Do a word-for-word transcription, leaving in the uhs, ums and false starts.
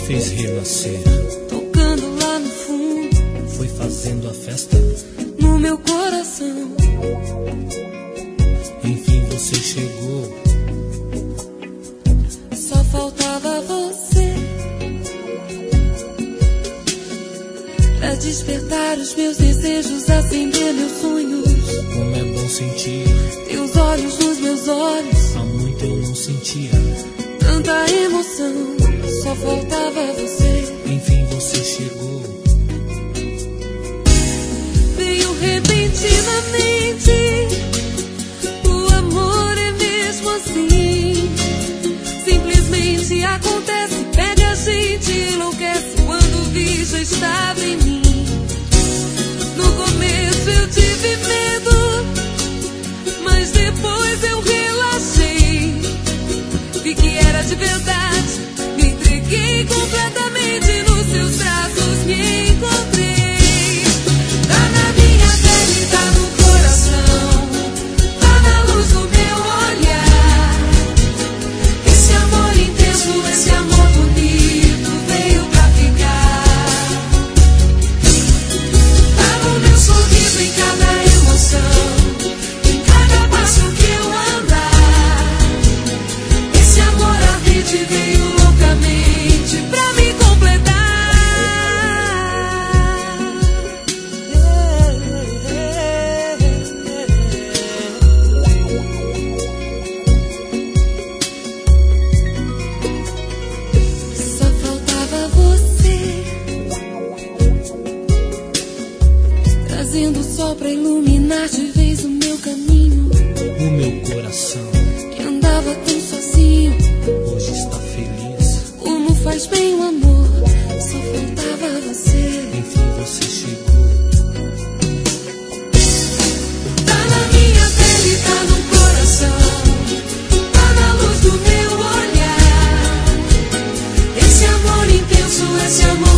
fez renascer. Tocando lá no fundo, foi fazendo a festa no meu coração. Enfim você chegou, só faltava você pra despertar os meus desejos, acender meus sonhos. Como é bom sentir teus olhos nos meus olhos. Há muito eu não sentia tanta emoção, só faltava você. Enfim você chegou, veio repentinamente. O amor é mesmo assim, simplesmente acontece, pega a gente, enlouquece. Quando vi já estava em mim. No começo eu tive medo, mas depois eu relaxei. Vi que era de verdade, me entreguei completamente nos seus braços, me encontrei. Tá na minha pele, tá no coração, tá na luz do meu olhar. Esse amor intenso, esse amor bonito veio pra ficar. Tá no meu sorriso, em cada emoção, em cada passo que eu andar. Esse amor ardente veio loucamente pra me completar. Só faltava você, trazendo o sol pra iluminar de vez o meu caminho. o meu coração Que andava tão sozinho, hoje está feliz. como faz bem o amor, só faltava você. Enfim você chegou, Tá na minha pele, tá no coração, tá na luz do meu olhar. Esse amor intenso, esse amor